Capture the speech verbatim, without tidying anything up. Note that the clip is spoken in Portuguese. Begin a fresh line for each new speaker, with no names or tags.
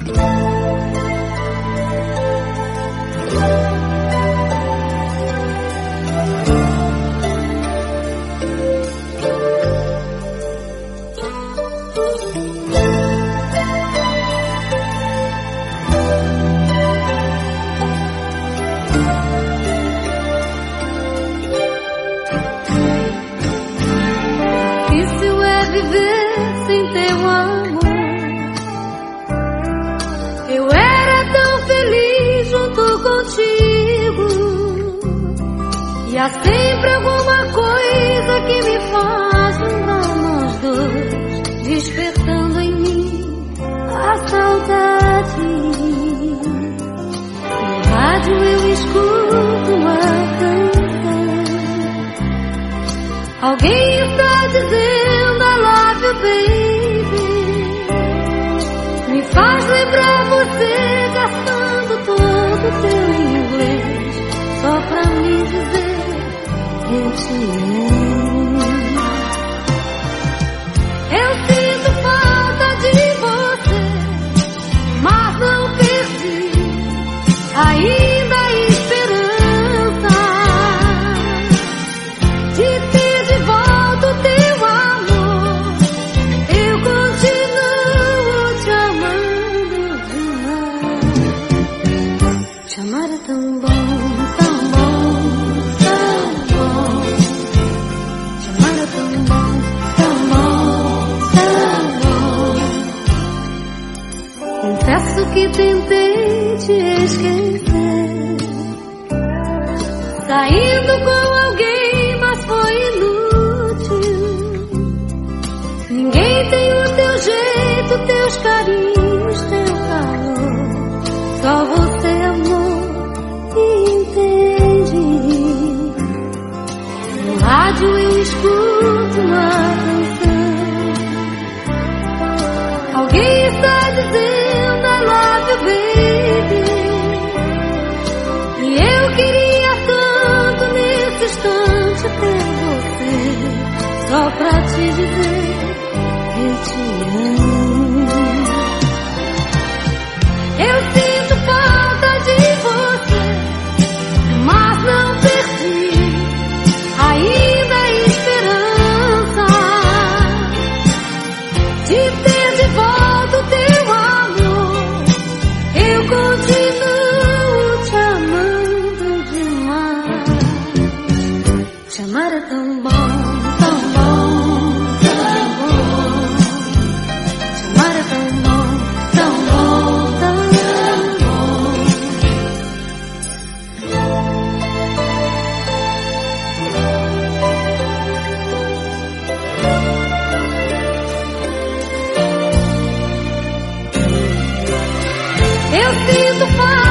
Viver sem teu amor. Eu era tão feliz junto contigo, e há sempre alguma coisa que me faz lembrar nós dois, despertando em mim a saudade. No rádio eu escuto uma canção, alguém está dizendo I love you, baby. Me faz lembrar você gastando todo o teu inglês só pra me dizer eu te amo. Eu sinto falta de você, mas não perdi ainda a esperança de ter de volta o teu amor. Eu continuo te amando demais. Te amar é tão bom, tão bom, tão bom. Te amar é tão bom, tão bom, tão bom. Confesso que tentei te esquecer, saindo com alguém, mas foi inútil. Ninguém tem o teu jeito, teus carinhos, teu calor. Só você, amor, me entende. No rádio eu escuto uma canção, alguém está dizendo I love you, baby. E eu queria tanto nesse instante ter você, só pra te dizer eu te amo. Eu sinto falta de você, mas não perdi ainda a esperança de ter de volta o teu amor. Eu continuo te amando demais. Te amar é tão bom, tão bom, tão bom. Te amar é tão bom, tão bom, tão bom. Eu sinto falta